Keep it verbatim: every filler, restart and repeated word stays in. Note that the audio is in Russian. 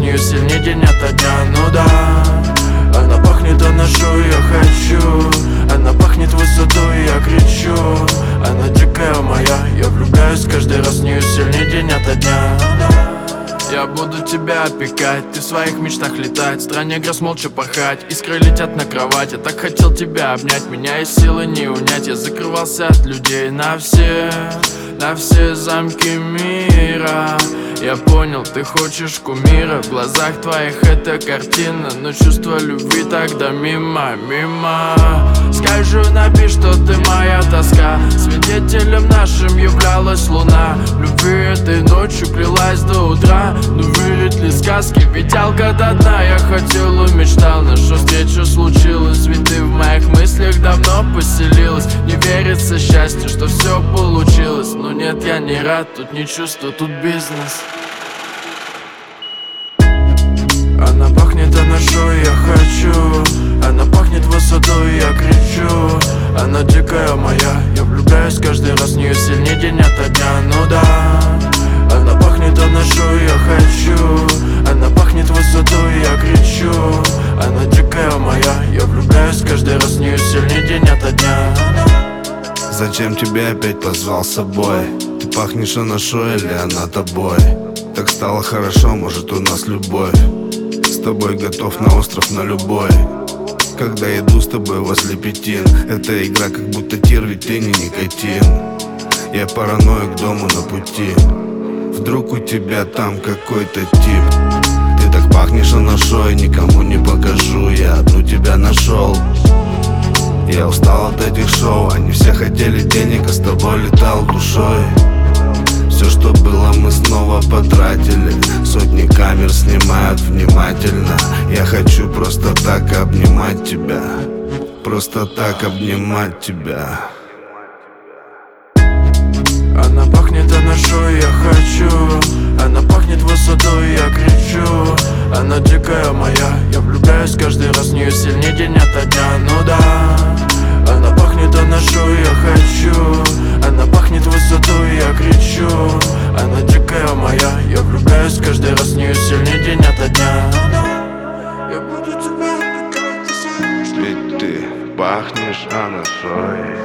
нее сильнее день ото дня. Ну да, она пахнет, она шо я хочу. Она пахнет высотой, я кричу. Она дикая моя, я влюбляюсь каждый раз в нее сильнее день ото дня. Я буду тебя опекать, ты в своих мечтах летать, в стране грез молча порхать, искры летят на кровать. Я так хотел тебя обнять, меня и силы не унять. Я закрывался от людей на все, на все замки мира. Я понял, ты хочешь кумира, в глазах твоих это картина, но чувство любви тогда мимо, мимо. Скажу, напи, что ты моя тоска, свидетелем нашим являлась луна. В любви этой ночью клялась до утра, но верит ли сказки, виделка до дна. Я хотел и мечтал, нашу встречу случилось, ведь ты в моих мыслях давно поселилась. Не верится счастью, что все получилось, но нет, я не рад, тут не чувство, тут бизнес. Она пахнет, она шо я хочу. Она пахнет высотой, я кричу. Она дикая моя, я влюбляюсь каждый раз в нее сильнее день ото дня. Ну да, она пахнет, она шо я хочу. Она пахнет высотой, я кричу. Она дикая моя, я влюбляюсь каждый раз в нее сильнее день ото дня. Зачем тебя опять позвал с собой? Ты пахнешь, она шо или она тобой? Так стало хорошо, может у нас любовь. С тобой готов на остров, на любой. Когда иду с тобой возле пятин, эта игра как будто тир, ведь ты не никотин. Я параноик дому на пути. Вдруг у тебя там какой-то тип. Ты так пахнешь, она шо, и никому не покажу. Я одну тебя нашел. Я устал от этих шоу, они все хотели денег, а с тобой летал душой. Все, что было, мы снова потратили. Сотни камер снимают внимательно. Я хочу просто так обнимать тебя. Просто так обнимать тебя. Она пахнет, она шо я хочу. Она пахнет высотой, я кричу. Она дикая моя, я влюбляюсь каждый раз в нее сильнее день ото дня. Ну да, она пахнет, она шо я хочу. Она пахнет высотой, я кричу. Она дикая моя, я влюбляюсь каждый раз в нее сильнее день ото дня. Я буду тебя опекать. Ведь ты пахнешь, она шо.